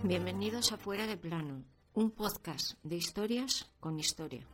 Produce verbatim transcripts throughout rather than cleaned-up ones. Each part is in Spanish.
Bienvenidos a Fuera de Plano, un podcast de historias con historia.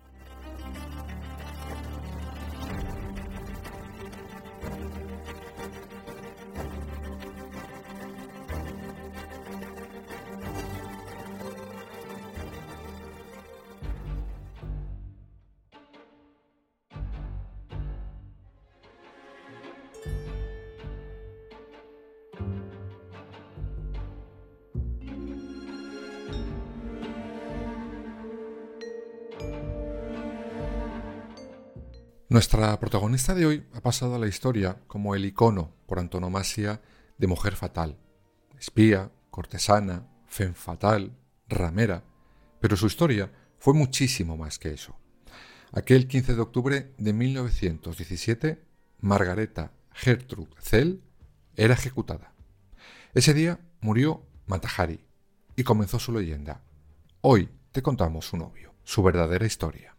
Nuestra protagonista de hoy ha pasado a la historia como el icono por antonomasia de mujer fatal, espía, cortesana, femme fatal, ramera, pero su historia fue muchísimo más que eso. Aquel quince de octubre de mil novecientos diecisiete, Margareta Gertrude Zell era ejecutada. Ese día murió Mata Hari y comenzó su leyenda. Hoy te contamos su novio, su verdadera historia.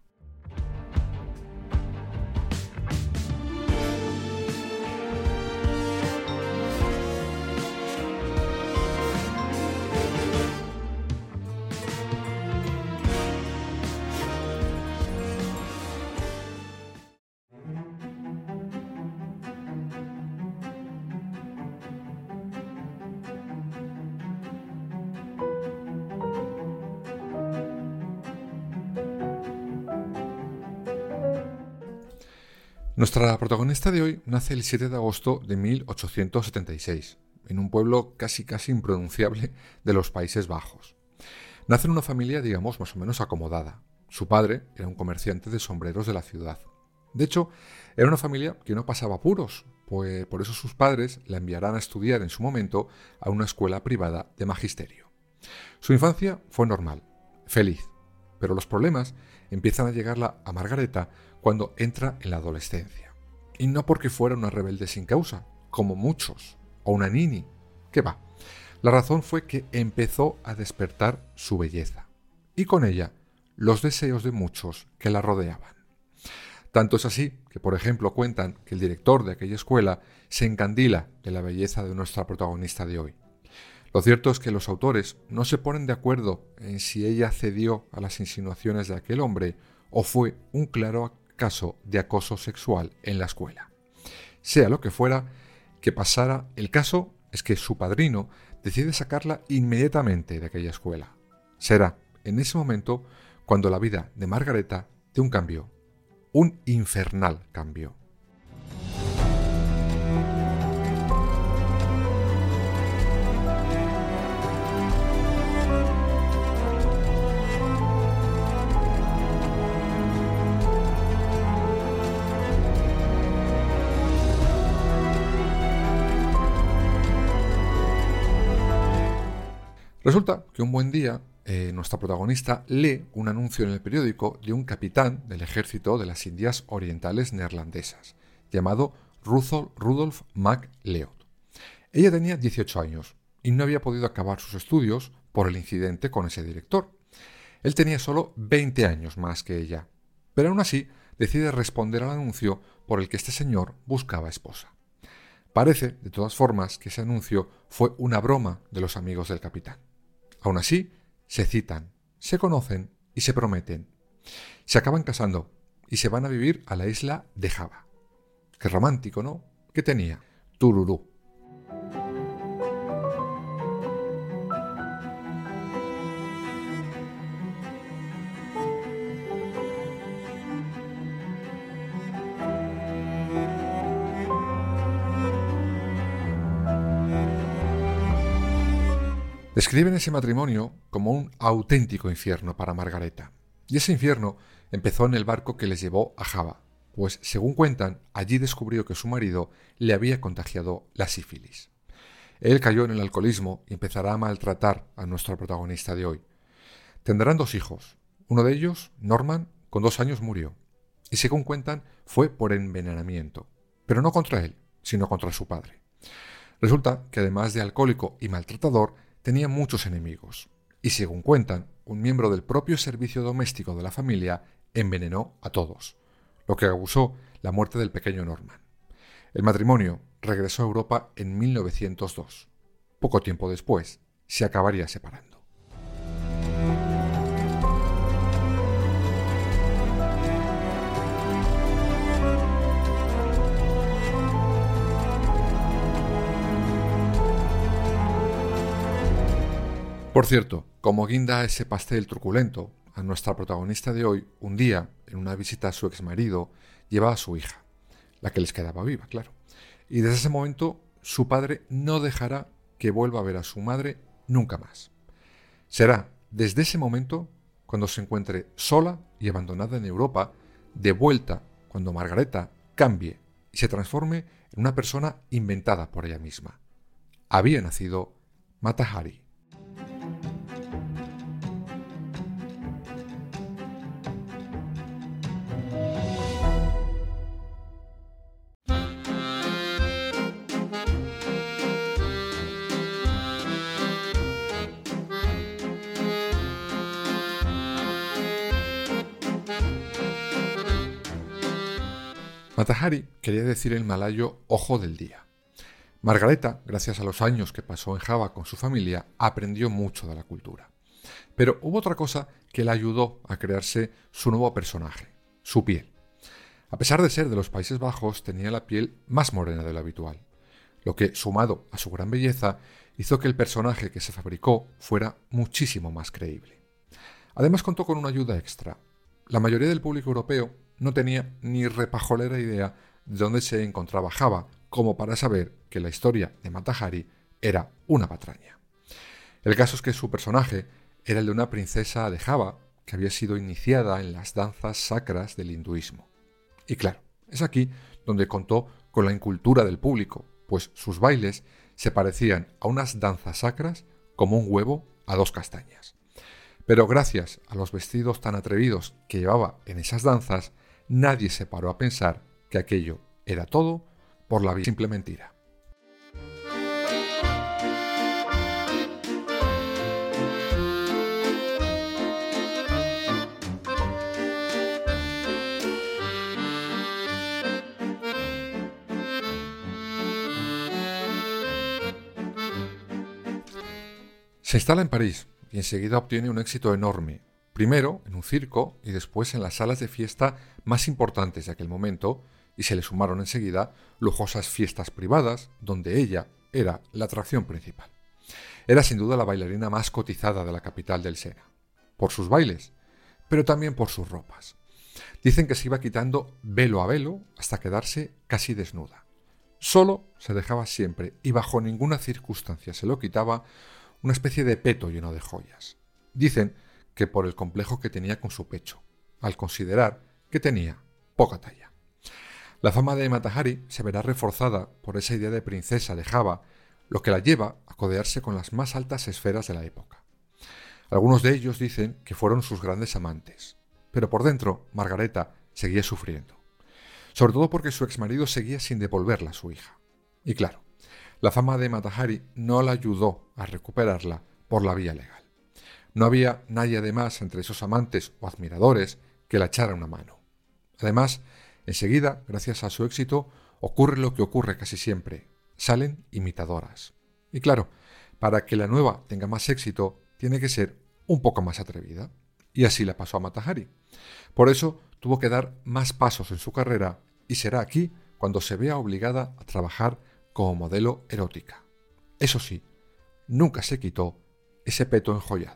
Nuestra protagonista de hoy nace el siete de agosto de mil ochocientos setenta y seis, en un pueblo casi casi impronunciable de los Países Bajos. Nace en una familia, digamos, más o menos acomodada. Su padre era un comerciante de sombreros de la ciudad. De hecho, era una familia que no pasaba apuros, pues por eso sus padres la enviarán a estudiar en su momento a una escuela privada de magisterio. Su infancia fue normal, feliz, pero los problemas empiezan a llegarla a Margareta cuando entra en la adolescencia. Y no porque fuera una rebelde sin causa, como muchos, o una nini, que va. La razón fue que empezó a despertar su belleza, y con ella los deseos de muchos que la rodeaban. Tanto es así que, por ejemplo, cuentan que el director de aquella escuela se encandila de la belleza de nuestra protagonista de hoy. Lo cierto es que los autores no se ponen de acuerdo en si ella cedió a las insinuaciones de aquel hombre o fue un claro caso de acoso sexual en la escuela. Sea lo que fuera que pasara, el caso es que su padrino decide sacarla inmediatamente de aquella escuela. Será en ese momento cuando la vida de Margareta dé un cambio, un infernal cambio. Resulta que un buen día eh, nuestra protagonista lee un anuncio en el periódico de un capitán del ejército de las Indias Orientales Neerlandesas, llamado Rudolf MacLeod. Ella tenía dieciocho años y no había podido acabar sus estudios por el incidente con ese director. Él tenía solo veinte años más que ella, pero aún así decide responder al anuncio por el que este señor buscaba esposa. Parece, de todas formas, que ese anuncio fue una broma de los amigos del capitán. Aún así, se citan, se conocen y se prometen. Se acaban casando y se van a vivir a la isla de Java. Qué romántico, ¿no? ¿Qué tenía? Tururú. Describen ese matrimonio como un auténtico infierno para Margareta. Y ese infierno empezó en el barco que les llevó a Java, pues según cuentan, allí descubrió que su marido le había contagiado la sífilis. Él cayó en el alcoholismo y empezará a maltratar a nuestra protagonista de hoy. Tendrán dos hijos. Uno de ellos, Norman, con dos años murió. Y según cuentan, fue por envenenamiento. Pero no contra él, sino contra su padre. Resulta que además de alcohólico y maltratador, tenía muchos enemigos, y según cuentan, un miembro del propio servicio doméstico de la familia envenenó a todos, lo que causó la muerte del pequeño Norman. El matrimonio regresó a Europa en mil novecientos dos. Poco tiempo después, se acabaría separando. Por cierto, como guinda a ese pastel truculento, a nuestra protagonista de hoy, un día, en una visita a su exmarido, lleva a su hija, la que les quedaba viva, claro. Y desde ese momento, su padre no dejará que vuelva a ver a su madre nunca más. Será desde ese momento cuando se encuentre sola y abandonada en Europa, de vuelta cuando Margareta cambie y se transforme en una persona inventada por ella misma. Había nacido Mata Hari. Mata Hari quería decir en malayo ojo del día. Margareta, gracias a los años que pasó en Java con su familia, aprendió mucho de la cultura. Pero hubo otra cosa que le ayudó a crearse su nuevo personaje, su piel. A pesar de ser de los Países Bajos, tenía la piel más morena de lo habitual, lo que, sumado a su gran belleza, hizo que el personaje que se fabricó fuera muchísimo más creíble. Además contó con una ayuda extra. La mayoría del público europeo no tenía ni repajolera idea de dónde se encontraba Java, como para saber que la historia de Mata Hari era una patraña. El caso es que su personaje era el de una princesa de Java que había sido iniciada en las danzas sacras del hinduismo. Y claro, es aquí donde contó con la incultura del público, pues sus bailes se parecían a unas danzas sacras como un huevo a dos castañas. Pero gracias a los vestidos tan atrevidos que llevaba en esas danzas, nadie se paró a pensar que aquello era todo por la simple mentira. Se instala en París y enseguida obtiene un éxito enorme, primero en un circo y después en las salas de fiesta más importantes de aquel momento, y se le sumaron enseguida lujosas fiestas privadas donde ella era la atracción principal. Era sin duda la bailarina más cotizada de la capital del Sena, por sus bailes, pero también por sus ropas. Dicen que se iba quitando velo a velo hasta quedarse casi desnuda. Solo se dejaba siempre y bajo ninguna circunstancia se lo quitaba una especie de peto lleno de joyas. Dicen que por el complejo que tenía con su pecho, al considerar que tenía poca talla. La fama de Mata Hari se verá reforzada por esa idea de princesa de Java, lo que la lleva a codearse con las más altas esferas de la época. Algunos de ellos dicen que fueron sus grandes amantes, pero por dentro Margareta seguía sufriendo, sobre todo porque su exmarido seguía sin devolverla a su hija. Y claro, la fama de Mata Hari no la ayudó a recuperarla por la vía legal. No había nadie además entre esos amantes o admiradores que la echara una mano. Además, enseguida, gracias a su éxito, ocurre lo que ocurre casi siempre. Salen imitadoras. Y claro, para que la nueva tenga más éxito, tiene que ser un poco más atrevida. Y así la pasó a Mata Hari. Por eso tuvo que dar más pasos en su carrera y será aquí cuando se vea obligada a trabajar como modelo erótica. Eso sí, nunca se quitó ese peto enjollado.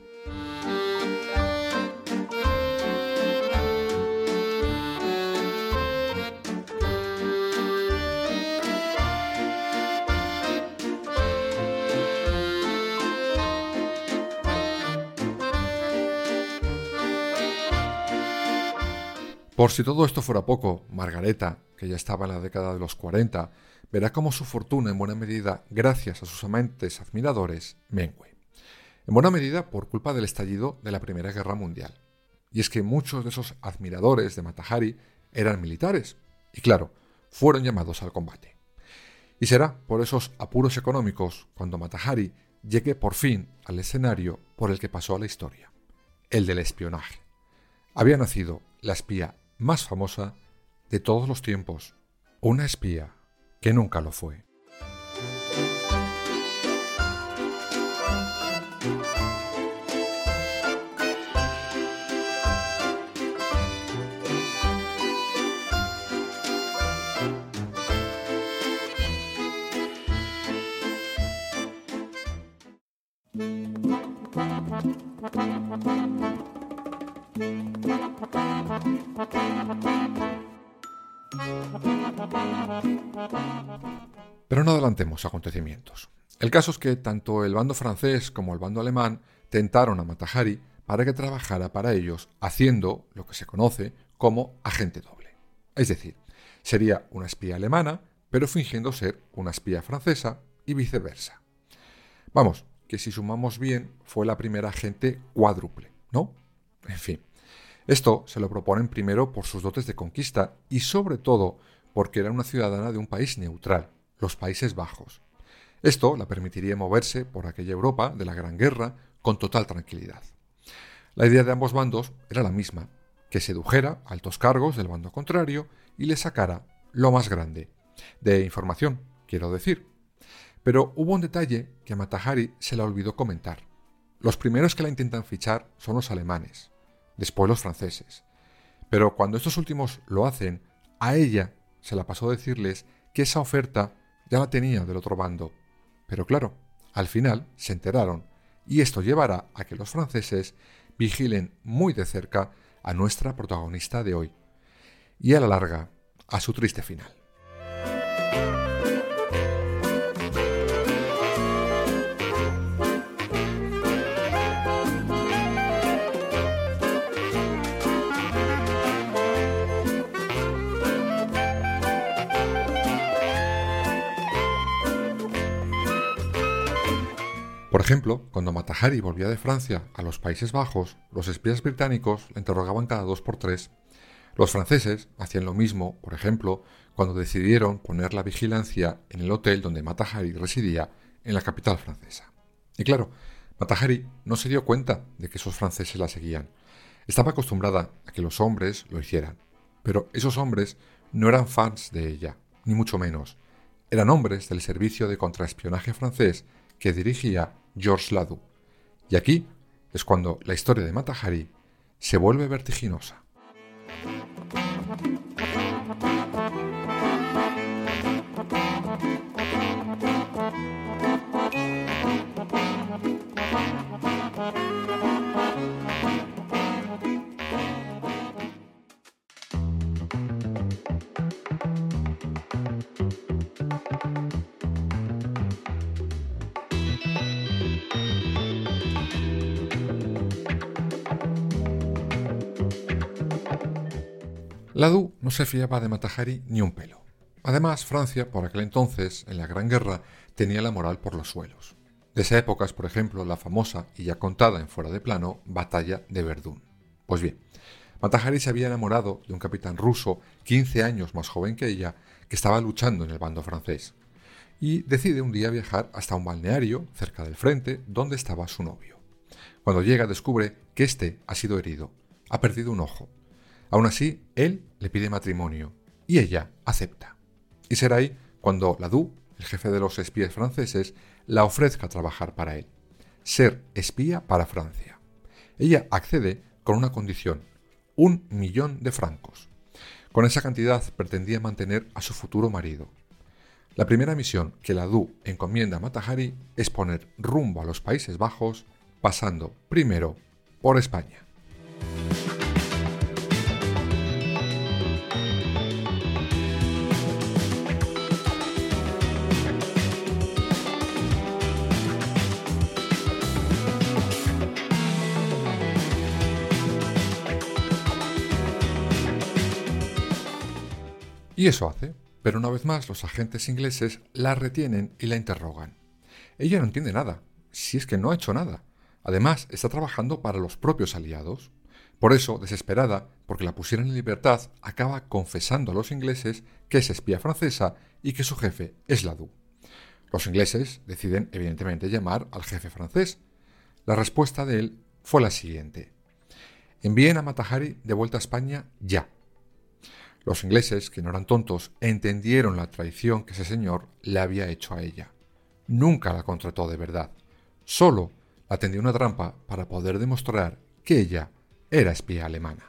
Por si todo esto fuera poco, Margareta, que ya estaba en la década de los cuarenta, verá cómo su fortuna en buena medida, gracias a sus amantes admiradores, mengue. En buena medida por culpa del estallido de la Primera Guerra Mundial. Y es que muchos de esos admiradores de Mata Hari eran militares, y claro, fueron llamados al combate. Y será por esos apuros económicos cuando Mata Hari llegue por fin al escenario por el que pasó a la historia, el del espionaje. Había nacido la espía más famosa de todos los tiempos, una espía que nunca lo fue. Pero no adelantemos acontecimientos. El caso es que tanto el bando francés como el bando alemán tentaron a Mata Hari para que trabajara para ellos haciendo lo que se conoce como agente doble. Es decir, sería una espía alemana, pero fingiendo ser una espía francesa y viceversa. Vamos, que si sumamos bien, fue la primera agente cuádruple, ¿no? En fin, esto se lo proponen primero por sus dotes de conquista y sobre todo porque era una ciudadana de un país neutral, los Países Bajos. Esto la permitiría moverse por aquella Europa de la Gran Guerra con total tranquilidad. La idea de ambos bandos era la misma, que sedujera a altos cargos del bando contrario y le sacara lo más grande, de información, quiero decir. Pero hubo un detalle que a Mata Hari se le olvidó comentar. Los primeros que la intentan fichar son los alemanes, después los franceses. Pero cuando estos últimos lo hacen, a ella se la pasó decirles que esa oferta ya la tenía del otro bando. Pero claro, al final se enteraron, y esto llevará a que los franceses vigilen muy de cerca a nuestra protagonista de hoy, y a la larga, a su triste final. Por ejemplo, cuando Mata Hari volvía de Francia a los Países Bajos, los espías británicos la interrogaban cada dos por tres. Los franceses hacían lo mismo, por ejemplo, cuando decidieron poner la vigilancia en el hotel donde Mata Hari residía, en la capital francesa. Y claro, Mata Hari no se dio cuenta de que esos franceses la seguían. Estaba acostumbrada a que los hombres lo hicieran. Pero esos hombres no eran fans de ella, ni mucho menos. Eran hombres del servicio de contraespionaje francés que dirigía Georges Ladoux. Y aquí es cuando la historia de Mata Hari se vuelve vertiginosa. Ladoux no se fiaba de Mata Hari ni un pelo. Además, Francia, por aquel entonces, en la Gran Guerra, tenía la moral por los suelos. De esa época es, por ejemplo, la famosa y ya contada en Fuera de Plano Batalla de Verdún. Pues bien, Mata Hari se había enamorado de un capitán ruso quince años más joven que ella, que estaba luchando en el bando francés, y decide un día viajar hasta un balneario cerca del frente donde estaba su novio. Cuando llega descubre que éste ha sido herido, ha perdido un ojo. Aún así, él le pide matrimonio y ella acepta. Y será ahí cuando Ladoux, el jefe de los espías franceses, la ofrezca trabajar para él, ser espía para Francia. Ella accede con una condición, un millón de francos. Con esa cantidad pretendía mantener a su futuro marido. La primera misión que Ladoux encomienda a Mata Hari es poner rumbo a los Países Bajos, pasando primero por España. Y eso hace, pero una vez más los agentes ingleses la retienen y la interrogan. Ella no entiende nada, si es que no ha hecho nada. Además, está trabajando para los propios aliados. Por eso, desesperada, porque la pusieran en libertad, acaba confesando a los ingleses que es espía francesa y que su jefe es Ladoux. Los ingleses deciden, evidentemente, llamar al jefe francés. La respuesta de él fue la siguiente: envíen a Mata Hari de vuelta a España ya. Los ingleses, que no eran tontos, entendieron la traición que ese señor le había hecho a ella. Nunca la contrató de verdad. Solo la tendió una trampa para poder demostrar que ella era espía alemana.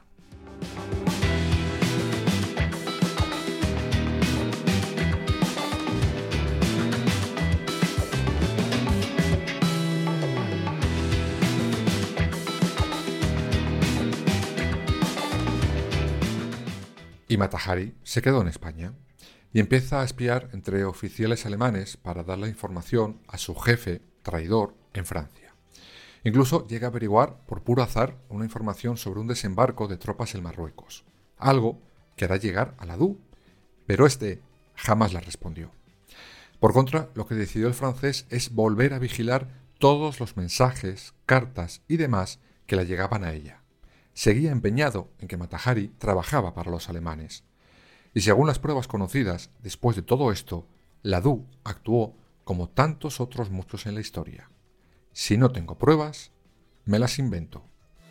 Y Mata Hari se quedó en España y empieza a espiar entre oficiales alemanes para dar la información a su jefe traidor en Francia. Incluso llega a averiguar por puro azar una información sobre un desembarco de tropas en Marruecos, algo que hará llegar a la D U, pero este jamás la respondió. Por contra, lo que decidió el francés es volver a vigilar todos los mensajes, cartas y demás que le llegaban a ella. Seguía empeñado en que Mata Hari trabajaba para los alemanes. Y según las pruebas conocidas, después de todo esto, la D U actuó como tantos otros muchos en la historia. Si no tengo pruebas, me las invento.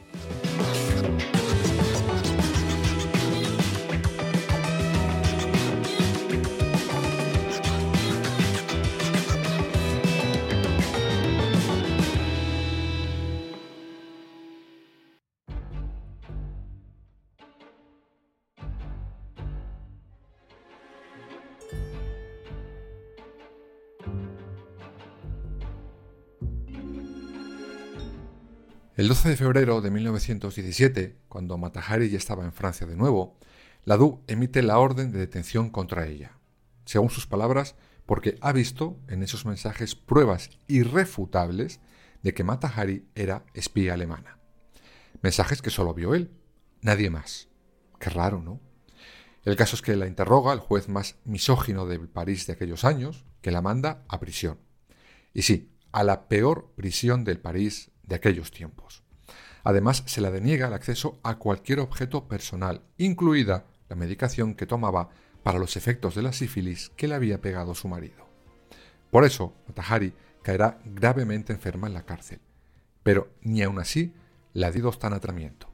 El doce de febrero de mil novecientos diecisiete, cuando Mata Hari ya estaba en Francia de nuevo, la D U emite la orden de detención contra ella. Según sus palabras, porque ha visto en esos mensajes pruebas irrefutables de que Mata Hari era espía alemana. Mensajes que solo vio él, nadie más. Qué raro, ¿no? El caso es que la interroga el juez más misógino de París de aquellos años, que la manda a prisión. Y sí, a la peor prisión del París de aquellos tiempos. Además, se la deniega el acceso a cualquier objeto personal, incluida la medicación que tomaba para los efectos de la sífilis que le había pegado su marido. Por eso, Mata Hari caerá gravemente enferma en la cárcel, pero ni aun así le ha dado tan tratamiento.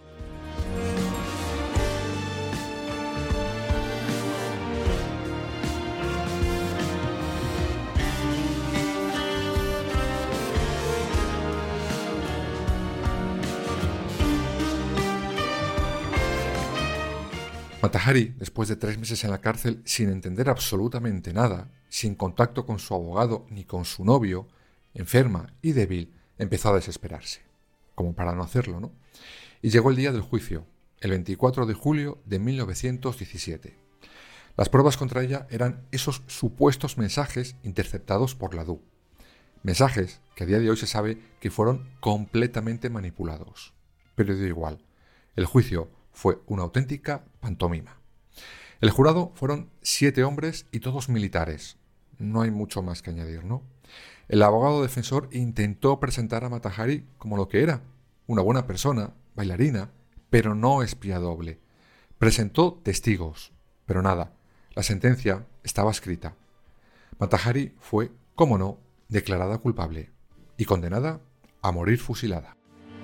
Mata Hari, después de tres meses en la cárcel sin entender absolutamente nada, sin contacto con su abogado ni con su novio, enferma y débil, empezó a desesperarse. Como para no hacerlo, ¿no? Y llegó el día del juicio, el veinticuatro de julio de mil novecientos diecisiete. Las pruebas contra ella eran esos supuestos mensajes interceptados por la D U. Mensajes que a día de hoy se sabe que fueron completamente manipulados. Pero da igual, el juicio fue una auténtica pantomima. El jurado fueron siete hombres y todos militares. No hay mucho más que añadir, ¿no? El abogado defensor intentó presentar a Mata Hari como lo que era, una buena persona, bailarina, pero no espía doble. Presentó testigos, pero nada, la sentencia estaba escrita. Mata Hari fue, cómo no, declarada culpable y condenada a morir fusilada.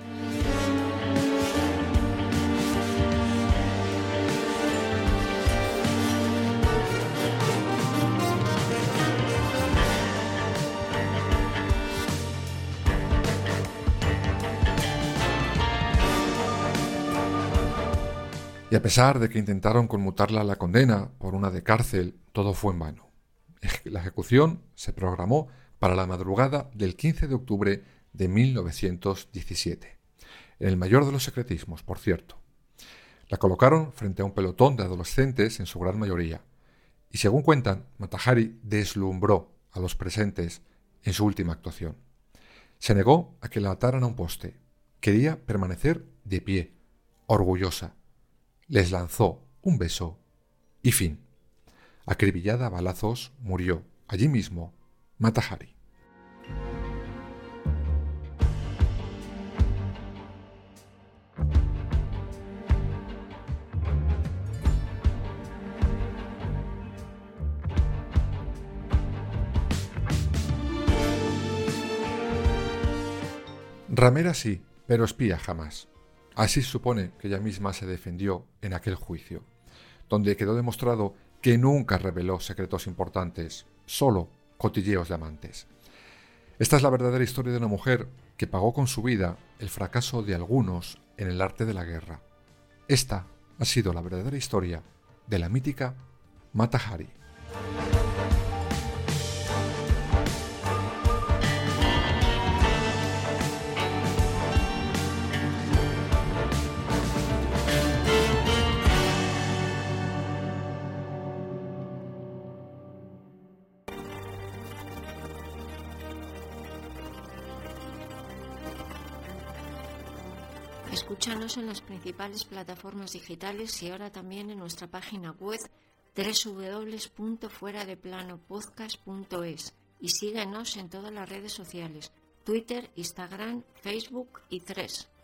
Y a pesar de que intentaron conmutarla la condena por una de cárcel, todo fue en vano. La ejecución se programó para la madrugada del quince de octubre de mil novecientos diecisiete, en el mayor de los secretismos, por cierto. La colocaron frente a un pelotón de adolescentes en su gran mayoría, y según cuentan, Mata Hari deslumbró a los presentes en su última actuación. Se negó a que la ataran a un poste. Quería permanecer de pie, orgullosa. Les lanzó un beso y fin. Acribillada a balazos, murió allí mismo Mata Hari. Ramera sí, pero espía jamás. Así se supone que ella misma se defendió en aquel juicio, donde quedó demostrado que nunca reveló secretos importantes, solo cotilleos de amantes. Esta es la verdadera historia de una mujer que pagó con su vida el fracaso de algunos en el arte de la guerra. Esta ha sido la verdadera historia de la mítica Mata Hari. Escúchanos en las principales plataformas digitales y ahora también en nuestra página web doble u doble u doble u punto fuera de plano podcast punto es y síguenos en todas las redes sociales, Twitter, Instagram, Facebook y Threads.